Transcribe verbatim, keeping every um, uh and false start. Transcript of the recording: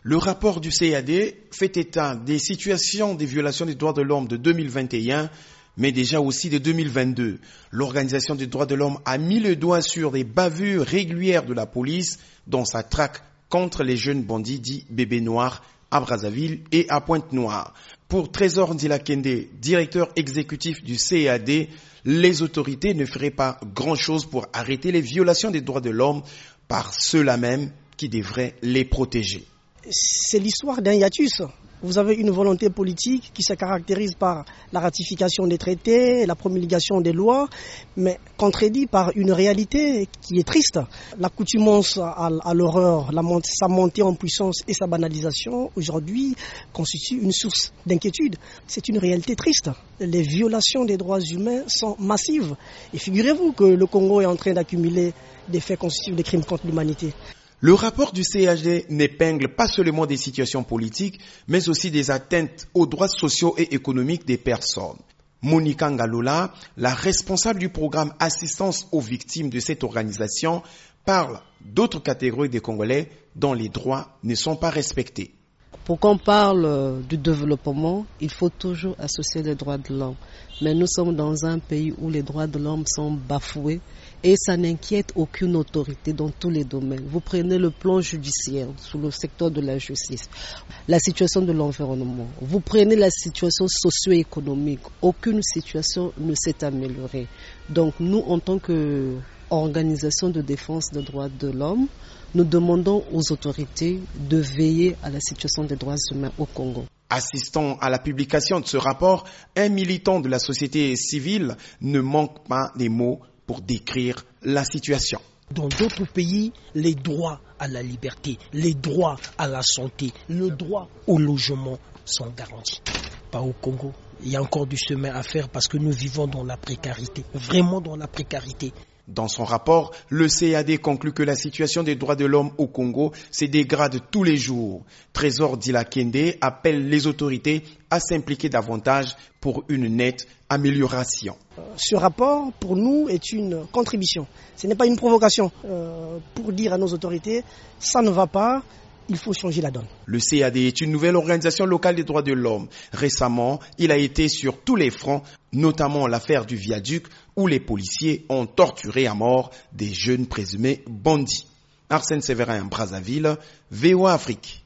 Le rapport du C A D fait état des situations des violations des droits de l'homme de deux mille vingt et un, mais déjà aussi de deux mille vingt-deux. L'Organisation des droits de l'homme a mis le doigt sur des bavures régulières de la police dans sa traque contre les jeunes bandits dits bébés noirs à Brazzaville et à Pointe-Noire. Pour Trésor Ndila-Kende, directeur exécutif du C A D, les autorités ne feraient pas grand-chose pour arrêter les violations des droits de l'homme par ceux-là même qui devraient les protéger. C'est l'histoire d'un hiatus. Vous avez une volonté politique qui se caractérise par la ratification des traités, la promulgation des lois, mais contredit par une réalité qui est triste. L'accoutumance à, à l'horreur, la mont- sa montée en puissance et sa banalisation, aujourd'hui, constituent une source d'inquiétude. C'est une réalité triste. Les violations des droits humains sont massives. Et figurez-vous que le Congo est en train d'accumuler des faits constitutifs de crimes contre l'humanité. Le rapport du C A D n'épingle pas seulement des situations politiques, mais aussi des atteintes aux droits sociaux et économiques des personnes. Monica Ngalola, la responsable du programme Assistance aux victimes de cette organisation, parle d'autres catégories de Congolais dont les droits ne sont pas respectés. Pour qu'on parle du développement, il faut toujours associer les droits de l'homme. Mais nous sommes dans un pays où les droits de l'homme sont bafoués et ça n'inquiète aucune autorité dans tous les domaines. Vous prenez le plan judiciaire sous le secteur de la justice, la situation de l'environnement. Vous prenez la situation socio-économique. Aucune situation ne s'est améliorée. Donc nous, en tant qu'organisation de défense des droits de l'homme, nous demandons aux autorités de veiller à la situation des droits humains au Congo. Assistant à la publication de ce rapport, un militant de la société civile ne manque pas des mots pour décrire la situation. Dans d'autres pays, les droits à la liberté, les droits à la santé, le droit au logement sont garantis. Pas au Congo. Il y a encore du chemin à faire parce que nous vivons dans la précarité, vraiment dans la précarité. Dans son rapport, le C A D conclut que la situation des droits de l'homme au Congo se dégrade tous les jours. Trésor Ndila-Kende appelle les autorités à s'impliquer davantage pour une nette amélioration. Ce rapport, pour nous, est une contribution. Ce n'est pas une provocation euh, pour dire à nos autorités, ça ne va pas. Il faut changer la donne. Le C A D est une nouvelle organisation locale des droits de l'homme. Récemment, il a été sur tous les fronts, notamment l'affaire du viaduc où les policiers ont torturé à mort des jeunes présumés bandits. Arsène Séverin, Brazzaville, V O A Afrique.